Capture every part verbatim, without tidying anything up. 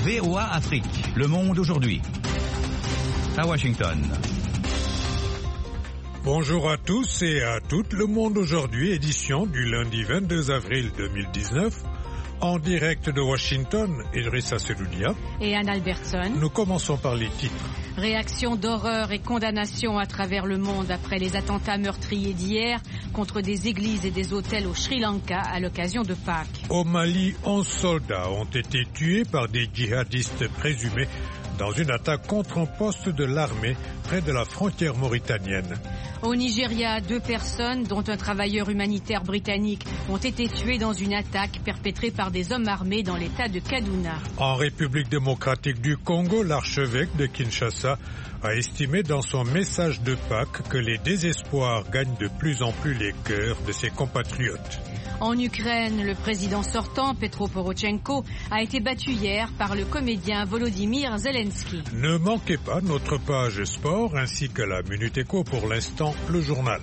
V O A Afrique. Le monde aujourd'hui. À Washington. Bonjour à tous et à toutes. Le monde aujourd'hui, édition du lundi vingt-deux avril deux mille dix-neuf. En direct de Washington, Idrissa Seloudia et Anne Albertson. Nous commençons par les titres. Réaction d'horreur et condamnation à travers le monde après les attentats meurtriers d'hier contre des églises et des hôtels au Sri Lanka à l'occasion de Pâques. Au Mali, onze soldats ont été tués par des djihadistes présumés dans une attaque contre un poste de l'armée près de la frontière mauritanienne. Au Nigeria, deux personnes, dont un travailleur humanitaire britannique, ont été tuées dans une attaque perpétrée par des hommes armés dans l'état de Kaduna. En République démocratique du Congo, l'archevêque de Kinshasa a estimé dans son message de Pâques que les désespoirs gagnent de plus en plus les cœurs de ses compatriotes. En Ukraine, le président sortant, Petro Porochenko, a été battu hier par le comédien Volodymyr Zelensky. Ne manquez pas notre page sport ainsi que la Minute Éco, pour l'instant, le journal.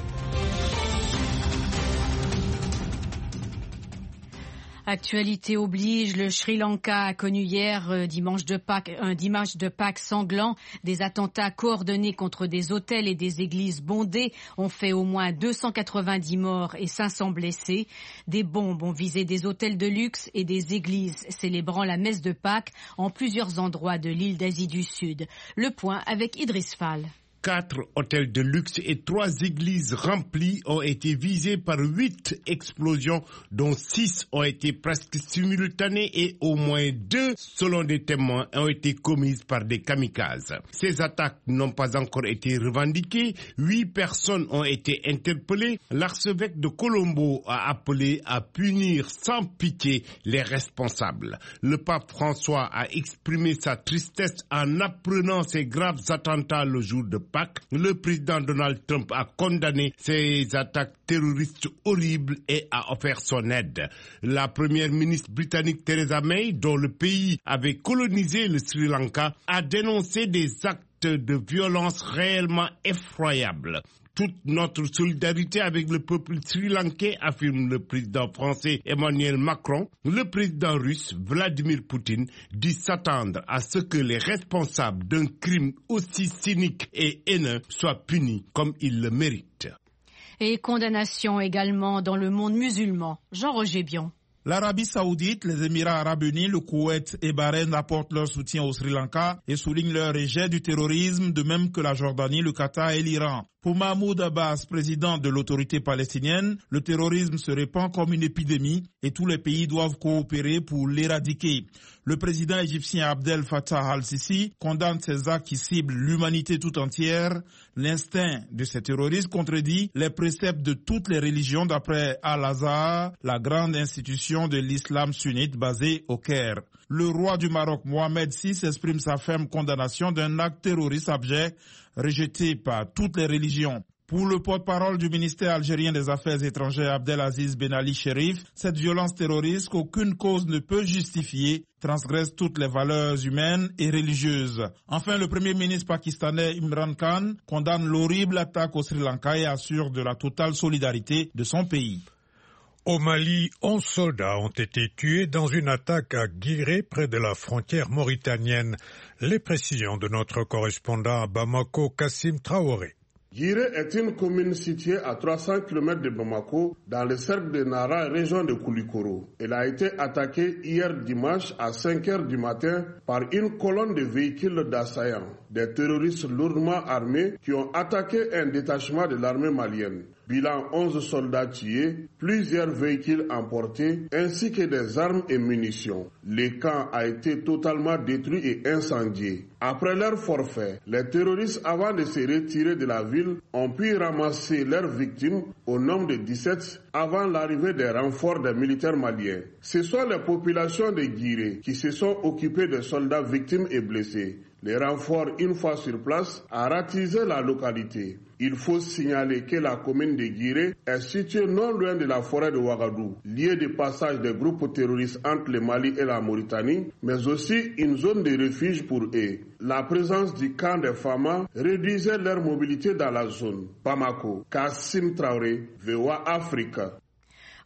Actualité oblige, le Sri Lanka a connu hier euh, dimanche de Pâques, un dimanche de Pâques sanglant. Des attentats coordonnés contre des hôtels et des églises bondées ont fait au moins deux cent quatre-vingt-dix morts et cinq cents blessés. Des bombes ont visé des hôtels de luxe et des églises célébrant la messe de Pâques en plusieurs endroits de l'île d'Asie du Sud. Le point avec Idriss Fall. Quatre hôtels de luxe et trois églises remplies ont été visés par huit explosions, dont six ont été presque simultanées et au moins deux, selon des témoins, ont été commises par des kamikazes. Ces attaques n'ont pas encore été revendiquées. Huit personnes ont été interpellées. L'archevêque de Colombo a appelé à punir sans pitié les responsables. Le pape François a exprimé sa tristesse en apprenant ces graves attentats le jour de Pâques. Le président Donald Trump a condamné ces attaques terroristes horribles et a offert son aide. La première ministre britannique Theresa May, dont le pays avait colonisé le Sri Lanka, a dénoncé des actes de violence réellement effroyables. Toute notre solidarité avec le peuple sri-lankais, affirme le président français Emmanuel Macron. Le président russe Vladimir Poutine dit s'attendre à ce que les responsables d'un crime aussi cynique et haineux soient punis comme ils le méritent. Et condamnation également dans le monde musulman. Jean-Roger Bion. L'Arabie Saoudite, les Émirats Arabes Unis, le Koweït et Bahreïn apportent leur soutien au Sri Lanka et soulignent leur rejet du terrorisme, de même que la Jordanie, le Qatar et l'Iran. Pour Mahmoud Abbas, président de l'autorité palestinienne, le terrorisme se répand comme une épidémie et tous les pays doivent coopérer pour l'éradiquer. Le président égyptien Abdel Fattah al-Sisi condamne ces actes qui ciblent l'humanité tout entière. L'instinct de ces terroristes contredit les préceptes de toutes les religions d'après Al-Azhar, la grande institution de l'islam sunnite basée au Caire. Le roi du Maroc, Mohamed six, exprime sa ferme condamnation d'un acte terroriste abject rejeté par toutes les religions. Pour le porte-parole du ministère algérien des Affaires étrangères, Abdelaziz Ben Ali Cherif, cette violence terroriste qu'aucune cause ne peut justifier transgresse toutes les valeurs humaines et religieuses. Enfin, le premier ministre pakistanais Imran Khan condamne l'horrible attaque au Sri Lanka et assure de la totale solidarité de son pays. Au Mali, onze soldats ont été tués dans une attaque à Guiré, près de la frontière mauritanienne. Les précisions de notre correspondant à Bamako, Kassim Traoré. Guiré est une commune située à trois cents kilomètres de Bamako, dans le cercle de Nara, région de Koulikoro. Elle a été attaquée hier dimanche à cinq heures du matin par une colonne de véhicules d'assaillants, des terroristes lourdement armés qui ont attaqué un détachement de l'armée malienne. Bilan onze soldats tués, plusieurs véhicules emportés, ainsi que des armes et munitions. Le camp a été totalement détruit et incendié. Après leur forfait, les terroristes, avant de se retirer de la ville, ont pu ramasser leurs victimes au nombre de dix-sept avant l'arrivée des renforts des militaires maliens. Ce sont les populations de Guiré qui se sont occupées des soldats victimes et blessés. Les renforts, une fois sur place, a ratisé la localité. Il faut signaler que la commune de Guiré est située non loin de la forêt de Ouagadougou, lieu de passage des groupes terroristes entre le Mali et la Mauritanie, mais aussi une zone de refuge pour eux. La présence du camp des Fama réduisait leur mobilité dans la zone. Bamako, Kassim Traoré, V O A Afrique.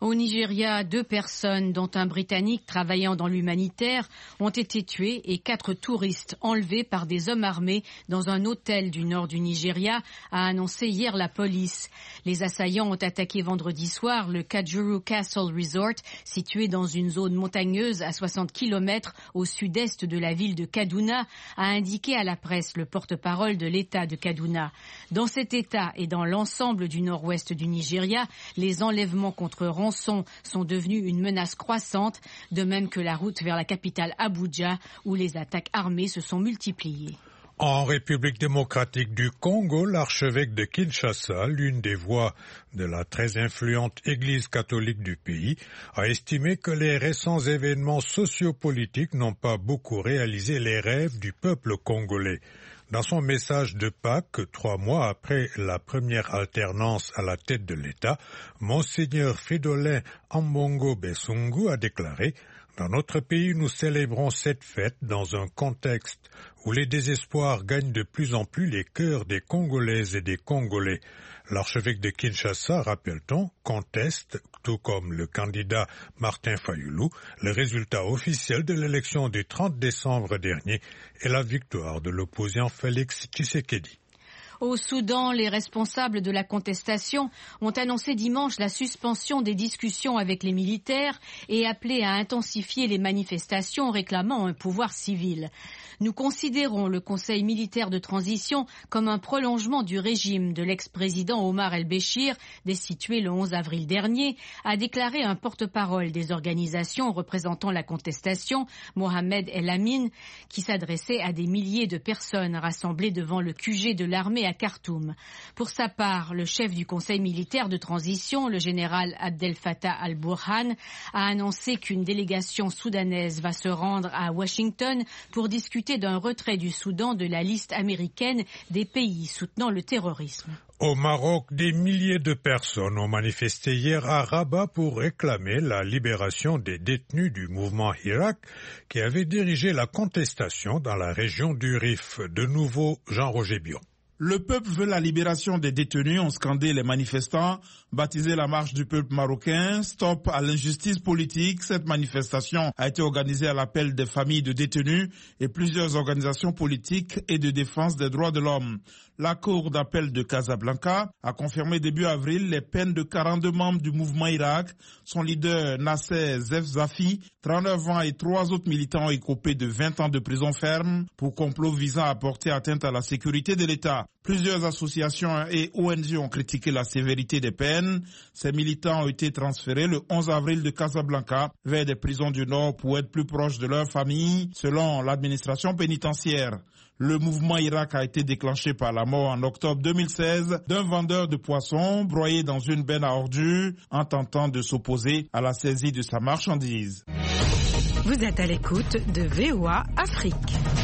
Au Nigeria, deux personnes, dont un Britannique travaillant dans l'humanitaire, ont été tuées et quatre touristes enlevés par des hommes armés dans un hôtel du nord du Nigeria, a annoncé hier la police. Les assaillants ont attaqué vendredi soir le Kajuru Castle Resort, situé dans une zone montagneuse à soixante kilomètres au sud-est de la ville de Kaduna, a indiqué à la presse le porte-parole de l'État de Kaduna. Dans cet État et dans l'ensemble du nord-ouest du Nigeria, les enlèvements contre rançon sont devenus une menace croissante, de même que la route vers la capitale Abuja, où les attaques armées se sont multipliées. En République démocratique du Congo, l'archevêque de Kinshasa, l'une des voix de la très influente Église catholique du pays, a estimé que les récents événements sociopolitiques n'ont pas beaucoup réalisé les rêves du peuple congolais. Dans son message de Pâques, trois mois après la première alternance à la tête de l'État, Monseigneur Fridolin Ambongo Besungu a déclaré « Dans notre pays, nous célébrons cette fête dans un contexte où les désespoirs gagnent de plus en plus les cœurs des Congolaises et des Congolais. » L'archevêque de Kinshasa, rappelle-t-on, conteste, tout comme le candidat Martin Fayulu, le résultat officiel de l'élection du trente décembre dernier et la victoire de l'opposant Félix Tshisekedi. Au Soudan, les responsables de la contestation ont annoncé dimanche la suspension des discussions avec les militaires et appelé à intensifier les manifestations réclamant un pouvoir civil. Nous considérons le Conseil militaire de transition comme un prolongement du régime de l'ex-président Omar el-Béchir, destitué le onze avril dernier, a déclaré un porte-parole des organisations représentant la contestation, Mohamed El Amin, qui s'adressait à des milliers de personnes rassemblées devant le Q G de l'armée à Khartoum. Pour sa part, le chef du Conseil militaire de transition, le général Abdel Fattah al-Burhan, a annoncé qu'une délégation soudanaise va se rendre à Washington pour discuter d'un retrait du Soudan de la liste américaine des pays soutenant le terrorisme. Au Maroc, des milliers de personnes ont manifesté hier à Rabat pour réclamer la libération des détenus du mouvement Hirak qui avait dirigé la contestation dans la région du Rif. De nouveau, Jean-Roger Bion. Le peuple veut la libération des détenus, ont scandé les manifestants, baptisé la marche du peuple marocain, stop à l'injustice politique. Cette manifestation a été organisée à l'appel des familles de détenus et plusieurs organisations politiques et de défense des droits de l'homme. La cour d'appel de Casablanca a confirmé début avril les peines de quarante-deux membres du mouvement Hirak. Son leader Nasser Zefzafi, trente-neuf ans et trois autres militants ont écopé de vingt ans de prison ferme pour complot visant à porter atteinte à la sécurité de l'État. Plusieurs associations et O N G ont critiqué la sévérité des peines. Ces militants ont été transférés le onze avril de Casablanca vers des prisons du Nord pour être plus proches de leurs familles, selon l'administration pénitentiaire. Le mouvement Hirak a été déclenché par la mort en octobre deux mille seize d'un vendeur de poissons broyé dans une benne à ordures en tentant de s'opposer à la saisie de sa marchandise. Vous êtes à l'écoute de V O A Afrique.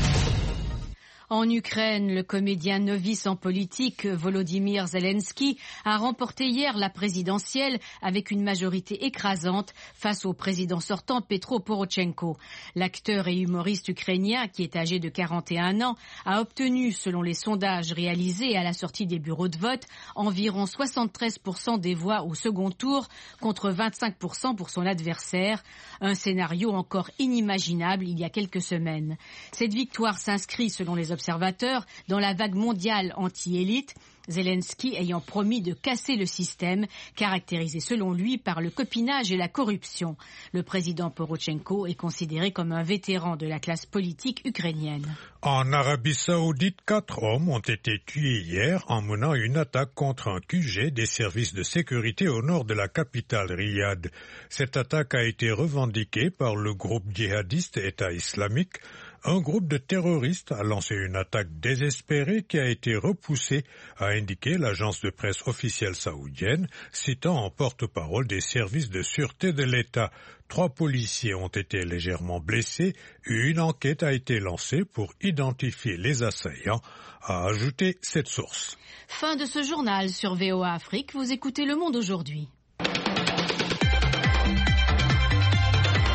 En Ukraine, le comédien novice en politique Volodymyr Zelensky a remporté hier la présidentielle avec une majorité écrasante face au président sortant Petro Porochenko. L'acteur et humoriste ukrainien, qui est âgé de quarante et un ans, a obtenu, selon les sondages réalisés à la sortie des bureaux de vote, environ soixante-treize pour cent des voix au second tour contre vingt-cinq pour cent pour son adversaire, un scénario encore inimaginable il y a quelques semaines. Cette victoire s'inscrit, selon les observateurs, dans la vague mondiale anti-élite, Zelensky ayant promis de casser le système, caractérisé selon lui par le copinage et la corruption. Le président Porochenko est considéré comme un vétéran de la classe politique ukrainienne. En Arabie Saoudite, quatre hommes ont été tués hier en menant une attaque contre un Q G des services de sécurité au nord de la capitale Riyad. Cette attaque a été revendiquée par le groupe djihadiste État islamique. Un groupe de terroristes a lancé une attaque désespérée qui a été repoussée, a indiqué l'agence de presse officielle saoudienne, citant en porte-parole des services de sûreté de l'État. Trois policiers ont été légèrement blessés et une enquête a été lancée pour identifier les assaillants, a ajouté cette source. Fin de ce journal sur V O A Afrique. Vous écoutez Le Monde aujourd'hui. La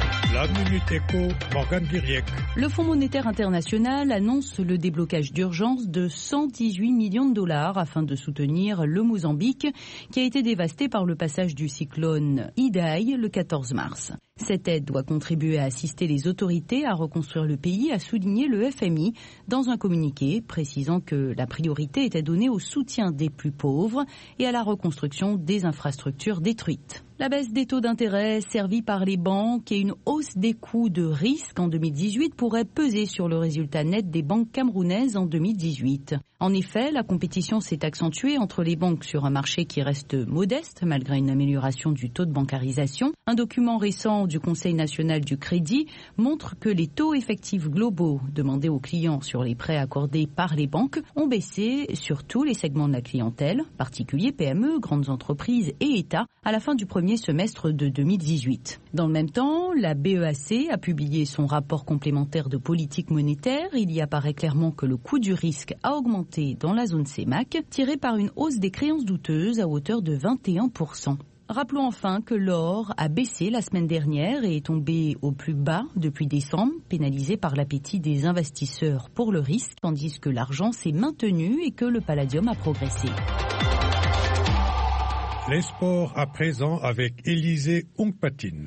La Minute Éco, Morgane Guiriec. Le Fonds monétaire international annonce le déblocage d'urgence de cent dix-huit millions de dollars afin de soutenir le Mozambique qui a été dévasté par le passage du cyclone Idai le quatorze mars. Cette aide doit contribuer à assister les autorités à reconstruire le pays, a souligné le F M I dans un communiqué précisant que la priorité était donnée au soutien des plus pauvres et à la reconstruction des infrastructures détruites. La baisse des taux d'intérêt servie par les banques et une hausse des coûts de risque en deux mille dix-huit pourraient peser sur le résultat net des banques camerounaises en deux mille dix-huit. En effet, la compétition s'est accentuée entre les banques sur un marché qui reste modeste malgré une amélioration du taux de bancarisation. Un document récent du Conseil national du crédit montre que les taux effectifs globaux demandés aux clients sur les prêts accordés par les banques ont baissé sur tous les segments de la clientèle, particuliers, P M E, grandes entreprises et États, à la fin du premier semestre de deux mille dix-huit. Dans le même temps, la B E A C a publié son rapport complémentaire de politique monétaire. Il y apparaît clairement que le coût du risque a augmenté dans la zone C E M A C, tiré par une hausse des créances douteuses à hauteur de vingt et un pour cent. Rappelons enfin que l'or a baissé la semaine dernière et est tombé au plus bas depuis décembre, pénalisé par l'appétit des investisseurs pour le risque, tandis que l'argent s'est maintenu et que le palladium a progressé. Les sports à présent avec Élisée Ongpatine.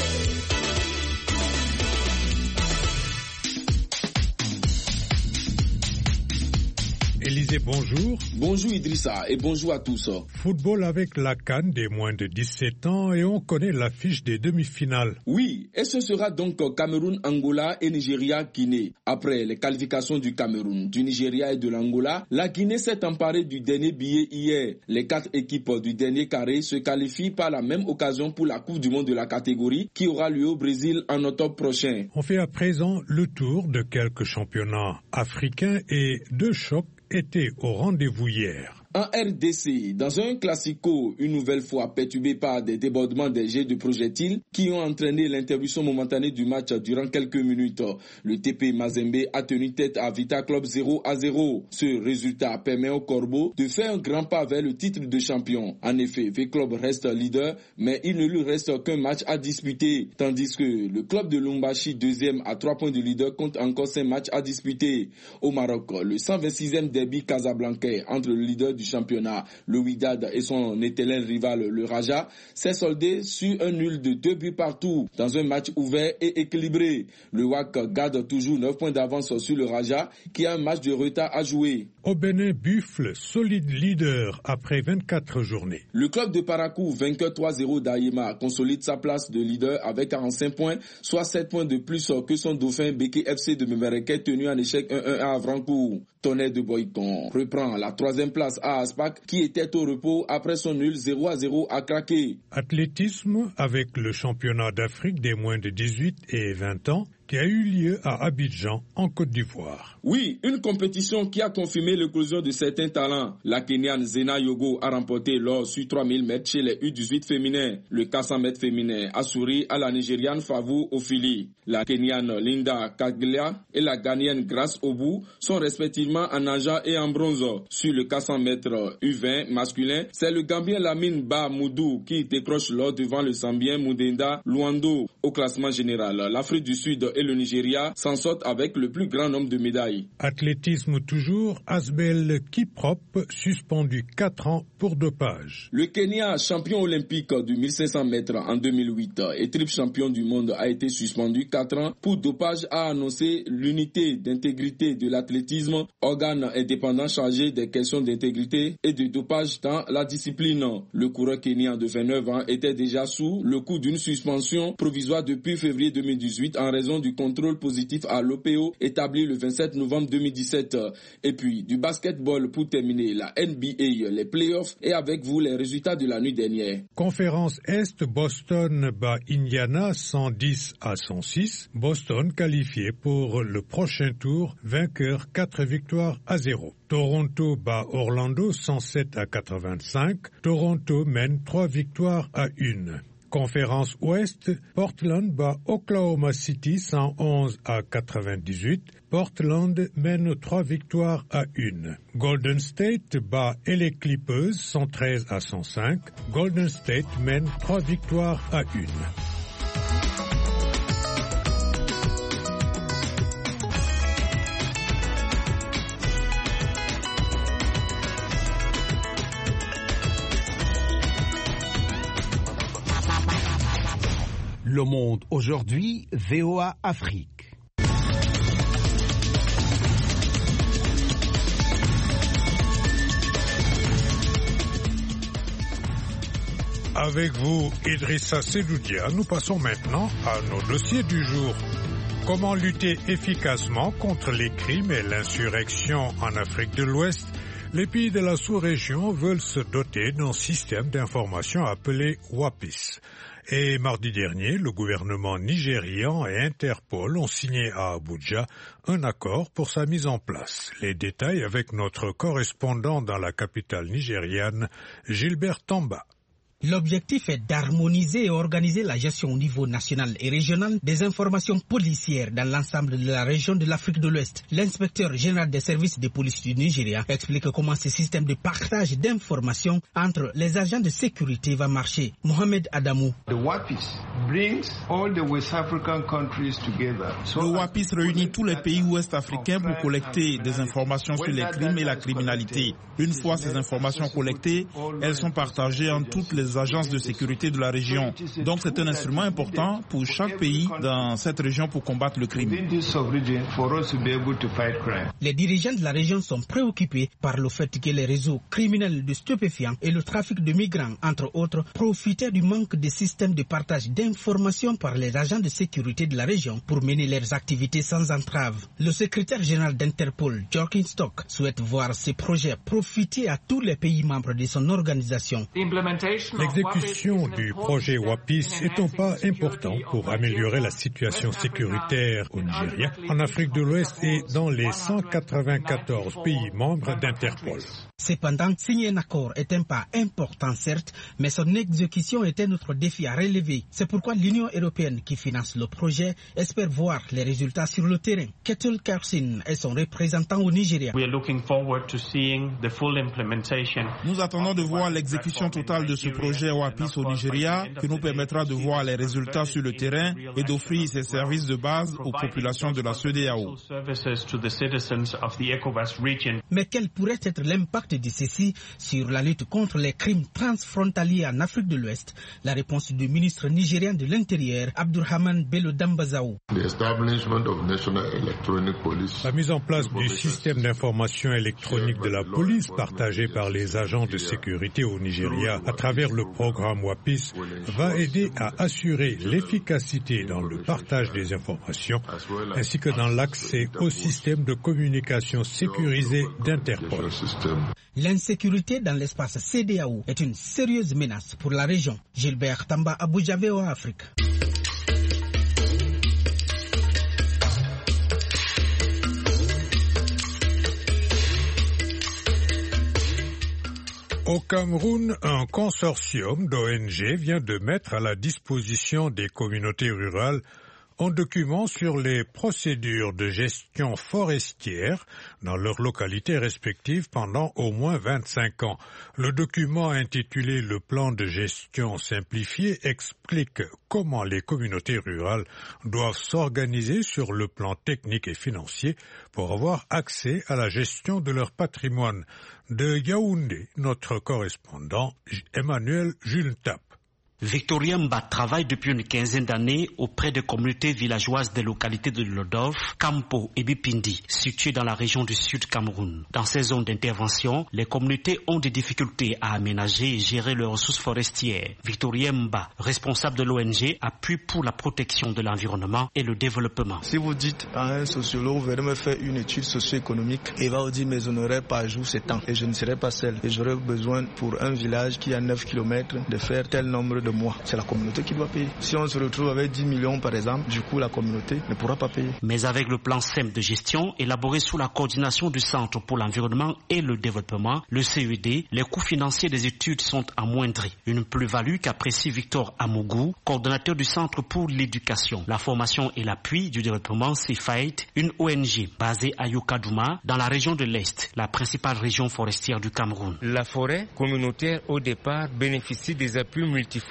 Élisée, bonjour. Bonjour Idrissa et bonjour à tous. Football avec la CAN des moins de dix-sept ans et on connaît l'affiche des demi-finales. Oui, et ce sera donc Cameroun, Angola et Nigeria Guinée. Après les qualifications du Cameroun, du Nigeria et de l'Angola, la Guinée s'est emparée du dernier billet hier. Les quatre équipes du dernier carré se qualifient par la même occasion pour la Coupe du Monde de la catégorie qui aura lieu au Brésil en octobre prochain. On fait à présent le tour de quelques championnats africains et deux chocs étaient au rendez-vous hier. En R D C, dans un classico, une nouvelle fois perturbé par des débordements des jets de projectiles qui ont entraîné l'interruption momentanée du match durant quelques minutes. Le T P Mazembe a tenu tête à Vita Club zéro à zéro. Ce résultat permet au Corbeau de faire un grand pas vers le titre de champion. En effet, V Club reste leader, mais il ne lui reste qu'un match à disputer, tandis que le club de Lumbashi, deuxième à trois points de leader, compte encore cinq matchs à disputer. Au Maroc, le cent vingt-sixième derby casablancais entre le leader du championnat, le Wydad et son éternel rival, le Raja, s'est soldé sur un nul de deux buts partout dans un match ouvert et équilibré. Le W A C garde toujours neuf points d'avance sur le Raja qui a un match de retard à jouer. Au Bénin, Buffle, solide leader après vingt-quatre journées. Le club de Parakou, vainqueur trois zéro d'Aïma, consolide sa place de leader avec quarante-cinq points, soit sept points de plus que son dauphin Beke F C de Memereke tenu en échec un un à Avrancourt. Tonnerre de Boycon reprend la troisième place à Aspac qui était au repos après son nul zéro à zéro à Craqué. Athlétisme avec le championnat d'Afrique des moins de dix-huit et vingt ans qui a eu lieu à Abidjan, en Côte d'Ivoire. Oui, une compétition qui a confirmé l'éclosion de certains talents. La Kenyane Zena Yogo a remporté l'or sur trois mille mètres chez les U dix-huit féminins. Le quatre cents mètres féminin a souri à la Nigériane Favou Ofili. La Kenyane Linda Kaglia et la Ghanéenne Grace Obu sont respectivement en argent et en bronze. Sur le quatre cents mètres U vingt masculin, c'est le Gambien Lamine Ba Moudou qui décroche l'or devant le Zambien Moudenda Luando. Au classement général, l'Afrique du Sud et le Nigeria s'en sortent avec le plus grand nombre de médailles. Athlétisme toujours, Asbel Kiprop suspendu quatre ans pour dopage. Le Kenya, champion olympique du mille cinq cents mètres en deux mille huit et triple champion du monde, a été suspendu quatre ans pour dopage, a annoncé l'unité d'intégrité de l'athlétisme, organe indépendant chargé des questions d'intégrité et de dopage dans la discipline. Le coureur kenyan de vingt-neuf ans était déjà sous le coup d'une suspension provisoire depuis février deux mille dix-huit en raison du contrôle positif à l'O P O établi le vingt-sept novembre deux mille dix-sept. Et puis du basketball pour terminer, la N B A, les playoffs et avec vous les résultats de la nuit dernière. Conférence Est, Boston bat Indiana cent dix à cent six. Boston qualifié pour le prochain tour, vainqueur quatre victoires à zéro. Toronto bat Orlando cent sept à quatre-vingt-cinq. Toronto mène trois victoires à une. Conférence Ouest, Portland bat Oklahoma City cent onze à quatre-vingt-dix-huit. Portland mène trois victoires à une. Golden State bat L A Clippers cent treize à cent cinq. Golden State mène trois victoires à une. Le Monde aujourd'hui, V O A Afrique. Avec vous, Idrissa Sedoudia, nous passons maintenant à nos dossiers du jour. Comment lutter efficacement contre les crimes et l'insurrection en Afrique de l'Ouest? Les pays de la sous-région veulent se doter d'un système d'information appelé WAPIS. Et mardi dernier, le gouvernement nigérian et Interpol ont signé à Abuja un accord pour sa mise en place. Les détails avec notre correspondant dans la capitale nigériane, Gilbert Tamba. L'objectif est d'harmoniser et organiser la gestion au niveau national et régional des informations policières dans l'ensemble de la région de l'Afrique de l'Ouest. L'inspecteur général des services de police du Nigeria explique comment ce système de partage d'informations entre les agents de sécurité va marcher. Mohamed Adamou. The WAPIS brings all the West African countries together. Le WAPIS réunit tous les pays ouest-africains pour collecter des informations sur les crimes et la criminalité. Une fois ces informations collectées, elles sont partagées en toutes les agences de sécurité de la région. Donc c'est un instrument important pour chaque pays dans cette région pour combattre le crime. Les dirigeants de la région sont préoccupés par le fait que les réseaux criminels de stupéfiants et le trafic de migrants, entre autres, profitaient du manque de systèmes de partage d'informations par les agents de sécurité de la région pour mener leurs activités sans entrave. Le secrétaire général d'Interpol, Jorkin Stock, souhaite voir ces projets profiter à tous les pays membres de son organisation. L'exécution du projet WAPIS est un pas important pour améliorer la situation sécuritaire au Nigeria, en Afrique de l'Ouest et dans les cent quatre-vingt-quatorze pays membres d'Interpol. Cependant, signer un accord est un pas important certes, mais son exécution est un autre défi à relever. C'est pourquoi l'Union européenne qui finance le projet espère voir les résultats sur le terrain. Ketul Kersin est son représentant au Nigeria. Nous attendons de voir l'exécution totale de ce projet WAPIS au Nigeria, qui nous permettra de voir les résultats sur le terrain et d'offrir ces services de base aux populations de la C E D E A O. Mais quel pourrait être l'impact de ceci sur la lutte contre les crimes transfrontaliers en Afrique de l'Ouest? La réponse du ministre nigérien de l'Intérieur, Abdurrahman Bello Dambazaou. La mise en place du système d'information électronique de la police partagé par les agents de sécurité au Nigeria à travers le programme WAPIS va aider à assurer l'efficacité dans le partage des informations ainsi que dans l'accès au système de communication sécurisé d'Interpol. L'insécurité dans l'espace C E D E A O est une sérieuse menace pour la région. Gilbert Tamba, Abuja, V O A Afrique. Au Cameroun, un consortium d'O N G vient de mettre à la disposition des communautés rurales un document sur les procédures de gestion forestière dans leurs localités respectives pendant au moins vingt-cinq ans. Le document intitulé « Le plan de gestion simplifié » explique comment les communautés rurales doivent s'organiser sur le plan technique et financier pour avoir accès à la gestion de leur patrimoine. De Yaoundé, notre correspondant Emmanuel Jultap. Victorien Mba travaille depuis une quinzaine d'années auprès des communautés villageoises des localités de Lodov, Kampo et Bipindi, situées dans la région du Sud Cameroun. Dans ces zones d'intervention, les communautés ont des difficultés à aménager et gérer leurs ressources forestières. Victorien Mba, responsable de l'O N G, appuie pour la protection de l'environnement et le développement. Si vous dites à un sociologue, vous venez me faire une étude socio-économique, il va vous dire mes honoraires par jour c'est tant et je ne serai pas seul. Et j'aurai besoin pour un village qui a neuf kilomètres de faire tel nombre de de mois. C'est la communauté qui doit payer. Si on se retrouve avec dix millions par exemple, du coup la communauté ne pourra pas payer. Mais avec le plan S E M de gestion élaboré sous la coordination du Centre pour l'environnement et le développement, le C E D, les coûts financiers des études sont amoindris. Une plus-value qu'apprécie Victor Amougou, coordonnateur du Centre pour l'éducation, la formation et l'appui du développement C F A I T, une O N G basée à Yokadouma, dans la région de l'Est, la principale région forestière du Cameroun. La forêt communautaire au départ bénéficie des appuis multiformes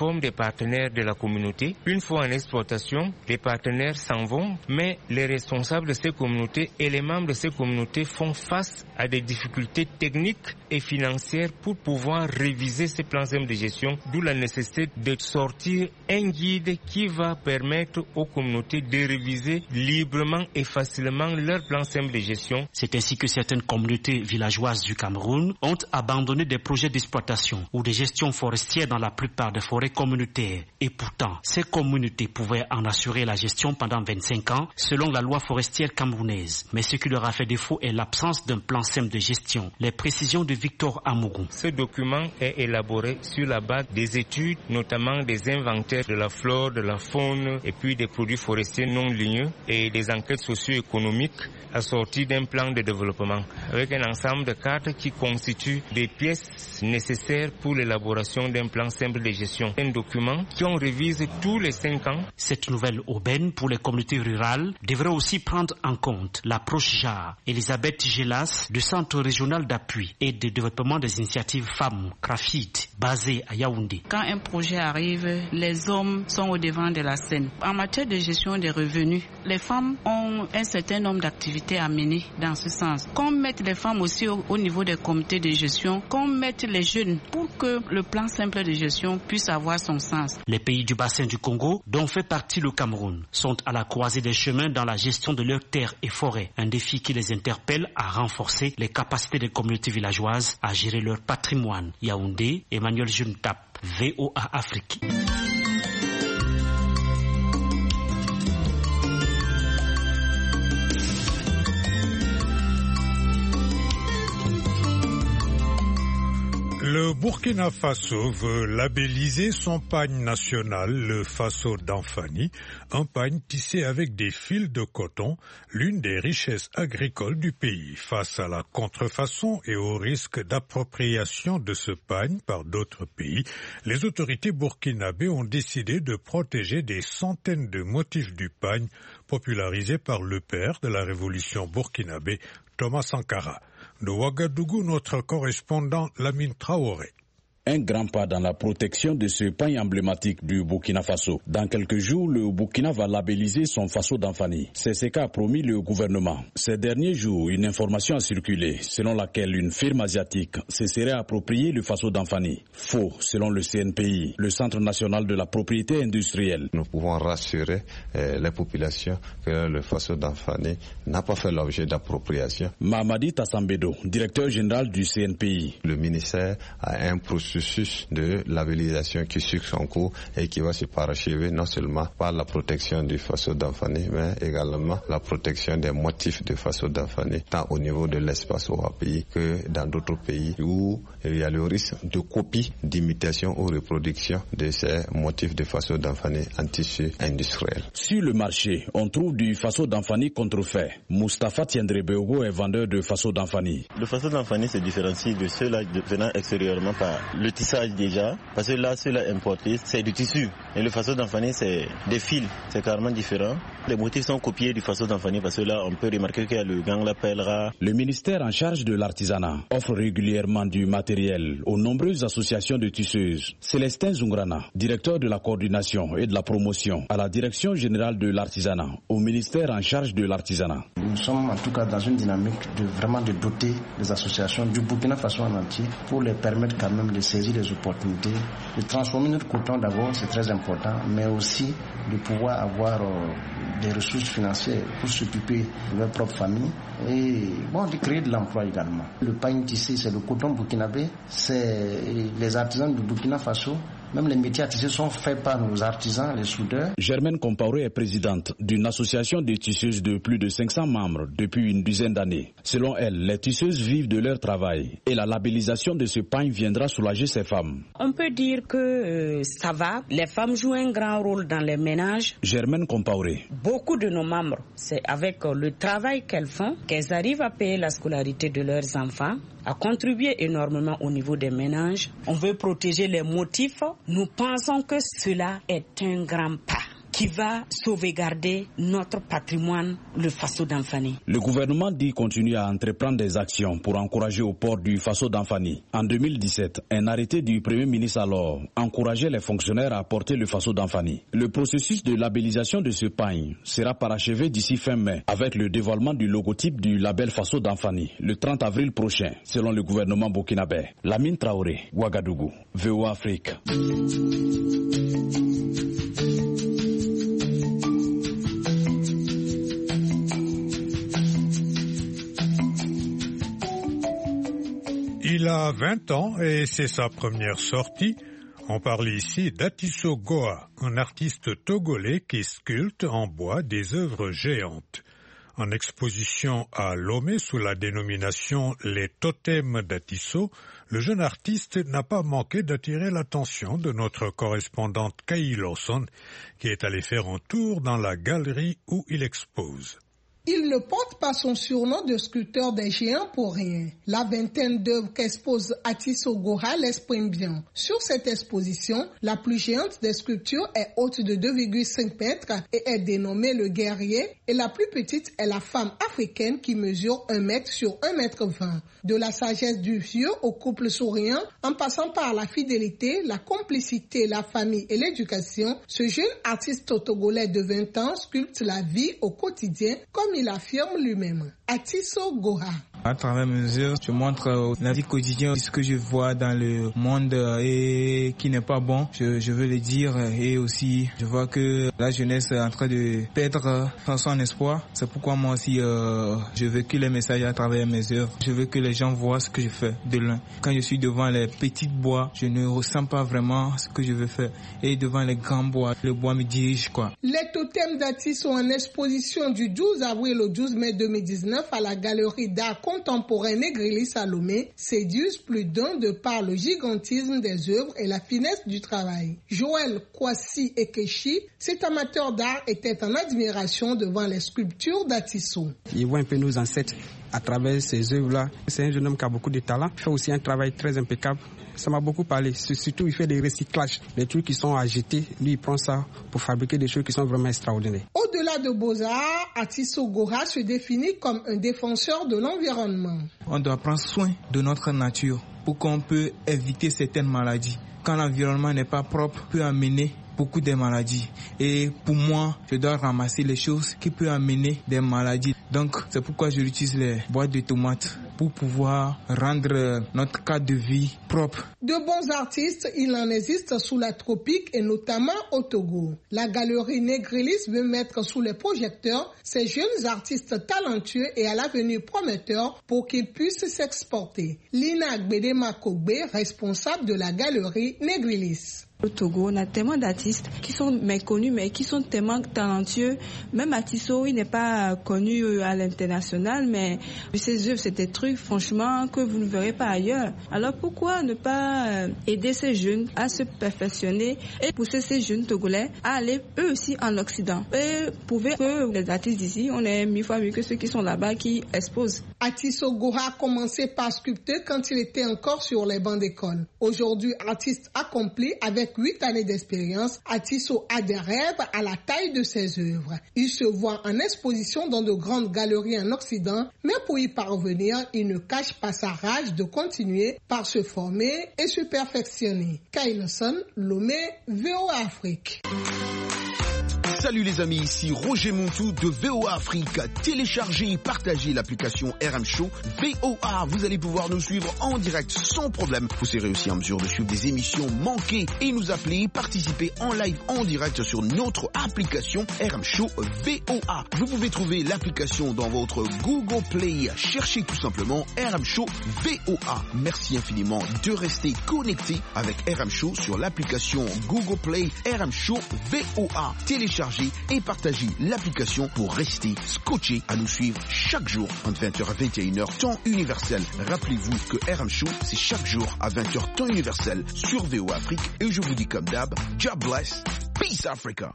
forment des partenaires de la communauté. Une fois en exploitation, les partenaires s'en vont, mais les responsables de ces communautés et les membres de ces communautés font face à des difficultés techniques et financières pour pouvoir réviser ces plans de gestion, d'où la nécessité de sortir un guide qui va permettre aux communautés de réviser librement et facilement leurs plans de gestion. C'est ainsi que certaines communautés villageoises du Cameroun ont abandonné des projets d'exploitation ou de gestion forestière dans la plupart des forêts communautaires. Et pourtant, ces communautés pouvaient en assurer la gestion pendant vingt-cinq ans selon la loi forestière camerounaise. Mais ce qui leur a fait défaut est l'absence d'un plan simple de gestion. Les précisions de Victor Amougou. Ce document est élaboré sur la base des études, notamment des inventaires de la flore, de la faune et puis des produits forestiers non ligneux et des enquêtes socio-économiques assorties d'un plan de développement avec un ensemble de cartes qui constituent des pièces nécessaires pour l'élaboration d'un plan simple de gestion. Un document qu'on révise tous les cinq ans. Cette nouvelle aubaine pour les communautés rurales devrait aussi prendre en compte l'approche J A R. Elisabeth Gélas du Centre régional d'appui et de développement des initiatives femmes, CRAFID, basé à Yaoundé. Quand un projet arrive, les hommes sont au devant de la scène. En matière de gestion des revenus, les femmes ont un certain nombre d'activités à mener dans ce sens. Qu'on mette les femmes aussi au, au niveau des comités de gestion, qu'on mette les jeunes pour que le plan simple de gestion puisse avoir son sens. Les pays du bassin du Congo, dont fait partie le Cameroun, sont à la croisée des chemins dans la gestion de leurs terres et forêts. Un défi qui les interpelle à renforcer les capacités des communautés villageoises à gérer leur patrimoine. Yaoundé, Emmanuel Juntap, V O A Afrique. Le Burkina Faso veut labelliser son pagne national, le Faso d'Anfani, un pagne tissé avec des fils de coton, l'une des richesses agricoles du pays. Face à la contrefaçon et au risque d'appropriation de ce pagne par d'autres pays, les autorités burkinabées ont décidé de protéger des centaines de motifs du pagne popularisés par le père de la révolution burkinabé, Thomas Sankara. De Ouagadougou, notre correspondant Lamine Traoré. Un grand pas dans la protection de ce pagne emblématique du Burkina Faso. Dans quelques jours, le Burkina va labelliser son Faso d'Anfani. C'est ce qu'a promis le gouvernement. Ces derniers jours, une information a circulé selon laquelle une firme asiatique se serait approprié le Faso d'Anfani. Faux, selon le C N P I, le Centre national de la propriété industrielle. Nous pouvons rassurer euh, les populations que le Faso d'Anfani n'a pas fait l'objet d'appropriation. Mamadi Tassambedo, directeur général du C N P I. Le ministère a un processus de labellisation qui suit son cours et qui va se parachever non seulement par la protection du Faso d'Anfani, mais également la protection des motifs du Faso d'Anfani, tant au niveau de l'espace O A P I que dans d'autres pays où il y a le risque de copie, d'imitation ou reproduction de ces motifs de Faso d'Anfani en tissu industriel. Sur le marché, on trouve du Faso d'Anfani contrefait. Moustapha Tiendrebeogo est vendeur de Faso d'Anfani. Le Faso d'Anfani se différencie de ceux-là venant extérieurement par le tissage déjà, parce que là, ceux-là importés, c'est du tissu. Et le Faso d'Anfani, c'est des fils, c'est carrément différent. Les motifs sont copiés du Faso d'Anfani, parce que là, on peut remarquer qu'il y a le gang l'appellera. Le ministère en charge de l'artisanat offre régulièrement du matériel aux nombreuses associations de tisseuses. Célestin Zungrana, directeur de la coordination et de la promotion à la direction générale de l'artisanat, au ministère en charge de l'artisanat. Nous sommes en tout cas dans une dynamique de vraiment de doter les associations du Burkina Faso en entier pour les permettre quand même de saisir les opportunités, de transformer notre coton d'abord, c'est très important, mais aussi de pouvoir avoir euh, des ressources financières pour s'occuper de leur propre famille et bon, de créer de l'emploi également. Le pagne tissé, c'est le coton burkinabé, c'est les artisans du Burkina Faso. Même les métiers à tisser sont faits par nos artisans, les soudeurs. Germaine Compaoré est présidente d'une association de tisseuses de plus de cinq cents membres depuis une dizaine d'années. Selon elle, les tisseuses vivent de leur travail et la labellisation de ce pagne viendra soulager ces femmes. On peut dire que euh, ça va. Les femmes jouent un grand rôle dans les ménages. Germaine Compaoré. Beaucoup de nos membres, c'est avec euh, le travail qu'elles font qu'elles arrivent à payer la scolarité de leurs enfants, à contribuer énormément au niveau des ménages. On veut protéger les motifs. Nous pensons que cela est un grand pas qui va sauvegarder notre patrimoine, le Faso d'Anfani. Le gouvernement dit continuer à entreprendre des actions pour encourager au port du Faso d'Anfani. En deux mille dix-sept, un arrêté du Premier ministre alors encourageait les fonctionnaires à porter le Faso d'Anfani. Le processus de labellisation de ce pagne sera parachevé d'ici fin mai avec le dévoilement du logotype du label Faso d'Anfani le trente avril prochain, selon le gouvernement burkinabé. Lamine Traoré, Ouagadougou, V O A Afrique. Il a vingt ans et c'est sa première sortie. On parle ici d'Atisso Goa, un artiste togolais qui sculpte en bois des œuvres géantes. En exposition à Lomé sous la dénomination Les Totems d'Atisso, le jeune artiste n'a pas manqué d'attirer l'attention de notre correspondante Kay Lawson, qui est allée faire un tour dans la galerie où il expose. Il ne porte pas son surnom de sculpteur des géants pour rien. La vingtaine d'œuvres qu'expose Atisso Goha l'exprime bien. Sur cette exposition, la plus géante des sculptures est haute de deux virgule cinq mètres et est dénommée le guerrier, et la plus petite est la femme africaine qui mesure un mètre sur un mètre vingt. De la sagesse du vieux au couple souriant, en passant par la fidélité, la complicité, la famille et l'éducation, ce jeune artiste togolais de vingt ans sculpte la vie au quotidien comme il affirme lui-même. Atisso Goha. À travers mes œuvres, je montre la vie quotidienne, ce que je vois dans le monde et qui n'est pas bon. Je, je veux le dire, et aussi je vois que la jeunesse est en train de perdre son espoir. C'est pourquoi moi aussi euh, je véhicule les messages à travers mes œuvres. Je veux que les gens voient ce que je fais de loin. Quand je suis devant les petits bois, je ne ressens pas vraiment ce que je veux faire. Et devant les grands bois, le bois me dirige quoi. Les totems d'Atisso sont en exposition du douze avril au douze mai deux mille dix-neuf à la galerie d'art contemporain Négrilis à Lomé, séduisent plus d'un de par le gigantisme des œuvres et la finesse du travail. Joël Kwasi Ekechi, cet amateur d'art, était en admiration devant les sculptures d'Atisso. Il voit un peu nos ancêtres à travers ces œuvres-là. C'est un jeune homme qui a beaucoup de talent. Il fait aussi un travail très impeccable. Ça m'a beaucoup parlé. Surtout, il fait des recyclages. Les trucs qui sont à jeter, lui, il prend ça pour fabriquer des choses qui sont vraiment extraordinaires. Au-delà de Beaux-Arts, Atisso Goha se définit comme un défenseur de l'environnement. On doit prendre soin de notre nature pour qu'on puisse éviter certaines maladies. Quand l'environnement n'est pas propre, peut amener beaucoup de maladies. Et pour moi, je dois ramasser les choses qui peuvent amener des maladies. Donc, c'est pourquoi je utilise les boîtes de tomates pour pouvoir rendre notre cadre de vie propre. De bons artistes, il en existe sous la tropique et notamment au Togo. La galerie Négrilis veut mettre sous les projecteurs ces jeunes artistes talentueux et à l'avenir prometteurs pour qu'ils puissent s'exporter. Lina Gbedema Kogbe, responsable de la galerie Négrilis. Au Togo, on a tellement d'artistes qui sont méconnus, mais qui sont tellement talentueux. Même Atisso, il n'est pas connu à l'international, mais ses œuvres, c'est des trucs, franchement, que vous ne verrez pas ailleurs. Alors pourquoi ne pas aider ces jeunes à se perfectionner et pousser ces jeunes Togolais à aller eux aussi en Occident et prouver que les artistes d'ici, on est mille fois mieux que ceux qui sont là-bas, qui exposent. Atisso Goha a commencé par sculpter quand il était encore sur les bancs d'école. Aujourd'hui, artiste accompli avec huit années d'expérience, Atisso a des rêves à la taille de ses œuvres. Il se voit en exposition dans de grandes galeries en Occident, mais pour y parvenir, il ne cache pas sa rage de continuer par se former et se perfectionner. Kay Lawson, Lomé, V O A Afrique. Salut les amis, ici Roger Montou de V O A Afrique. Téléchargez et partagez l'application R M Show V O A. Vous allez pouvoir nous suivre en direct sans problème. Vous serez aussi en mesure de suivre des émissions manquées et nous appeler, participer en live en direct sur notre application R M Show V O A. Vous pouvez trouver l'application dans votre Google Play. Cherchez tout simplement R M Show V O A. Merci infiniment de rester connecté avec R M Show sur l'application Google Play R M Show V O A. Téléchargez et partagez l'application pour rester scotché à nous suivre chaque jour entre vingt heures et vingt et une heures temps universel. Rappelez-vous que R M Show c'est chaque jour à vingt heures temps universel sur V O A Afrique et je vous dis comme d'hab, God bless, peace Africa.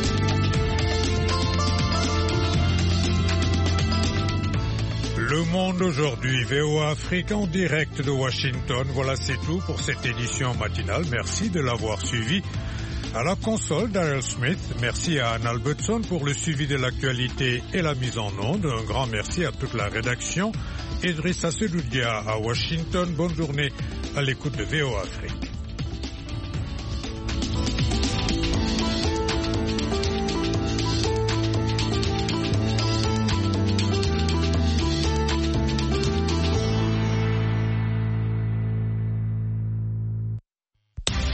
Le monde d'aujourd'hui. V O A Afrique en direct de Washington. Voilà, c'est tout pour cette édition matinale. Merci de l'avoir suivi. À la console, Daryl Smith. Merci à Anne Albertson pour le suivi de l'actualité et la mise en onde. Un grand merci à toute la rédaction. Idrissa Sedoudia à Washington. Bonne journée à l'écoute de V O A Afrique.